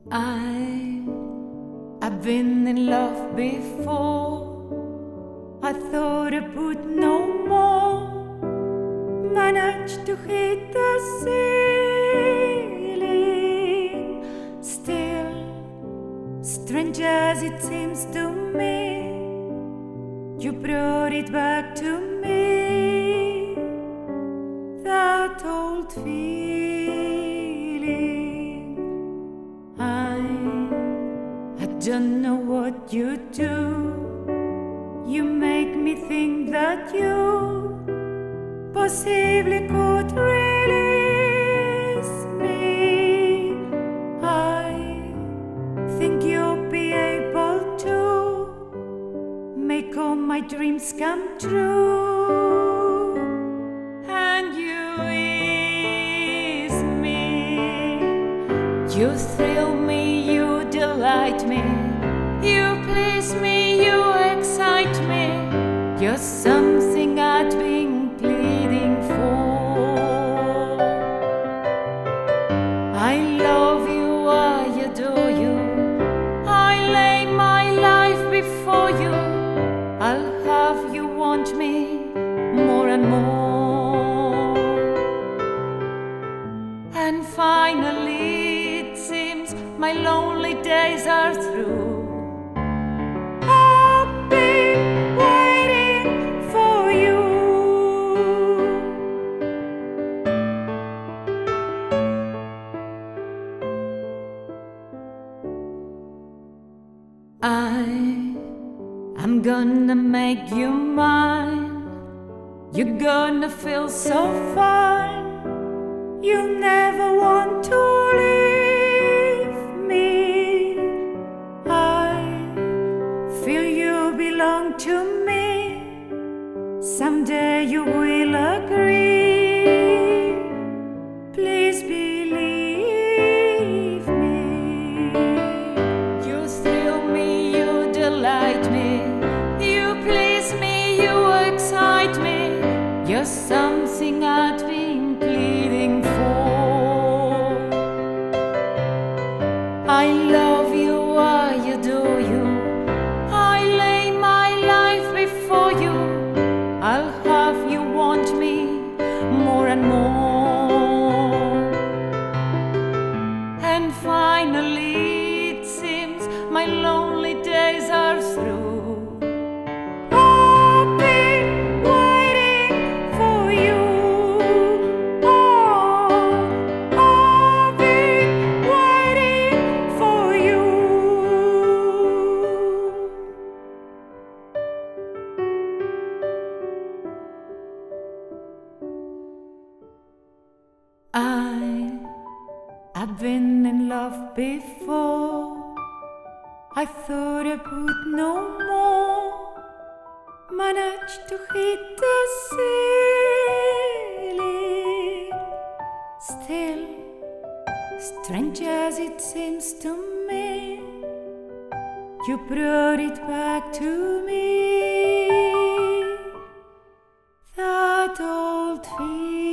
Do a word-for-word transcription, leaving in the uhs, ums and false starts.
I, I've been in love before. I thought I would no more manage to hit the ceiling. Still, strange as it seems to me, you brought it back to me, that old feeling. I, I don't know what you do. You make me think that you possibly could release me. I think you'll be able to make all my dreams come true, and you ease me. You thrill me, you delight me, you please me, you excite me. You're something I've been pleading for. I love you, I adore you, I lay my life before you. I'll have you want me more and more. And finally it seems my lonely days are through. I've been waiting for you. I, I'm gonna make you mine. You're gonna feel so fine. You'll never want to leave me. I feel you belong to me. Someday you will agree. Please believe me. You thrill me, you delight me, you please me, you excite me. You're something I've been pleading for. I love you, I adore you, I lay my life before you. I'll have you want me more and more. And finally it seems my lonely days are through. I've been waiting for you. Oh, I've been waiting for you. I, I've been in love before. I thought I would no more manage to hit the ceiling. Still, strange as it seems to me, you brought it back to me, that old feeling.